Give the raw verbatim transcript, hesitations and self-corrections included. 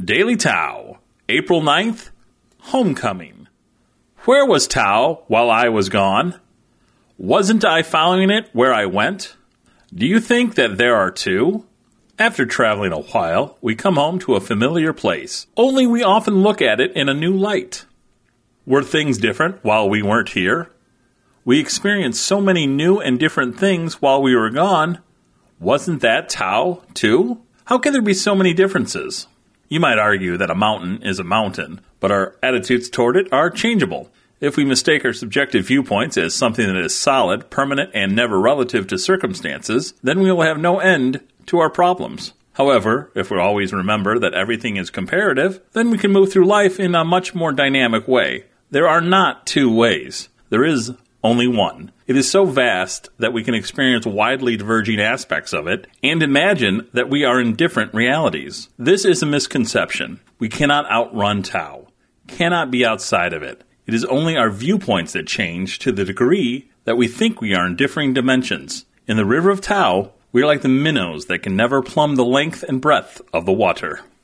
Daily Tao, April ninth, Homecoming. Where was Tao while I was gone? Wasn't I following it where I went? Do you think that there are two? After traveling a while, we come home to a familiar place, only we often look at it in a new light. Were things different while we weren't here? We experienced so many new and different things while we were gone. Wasn't that Tao, too? How can there be so many differences? You might argue that a mountain is a mountain, but our attitudes toward it are changeable. If we mistake our subjective viewpoints as something that is solid, permanent, and never relative to circumstances, then we will have no end to our problems. However, if we always remember that everything is comparative, then we can move through life in a much more dynamic way. There are not two ways. There is only one. It is so vast that we can experience widely diverging aspects of it and imagine that we are in different realities. This is a misconception. We cannot outrun Tao, cannot be outside of it. It is only our viewpoints that change to the degree that we think we are in differing dimensions. In the river of Tao, we are like the minnows that can never plumb the length and breadth of the water.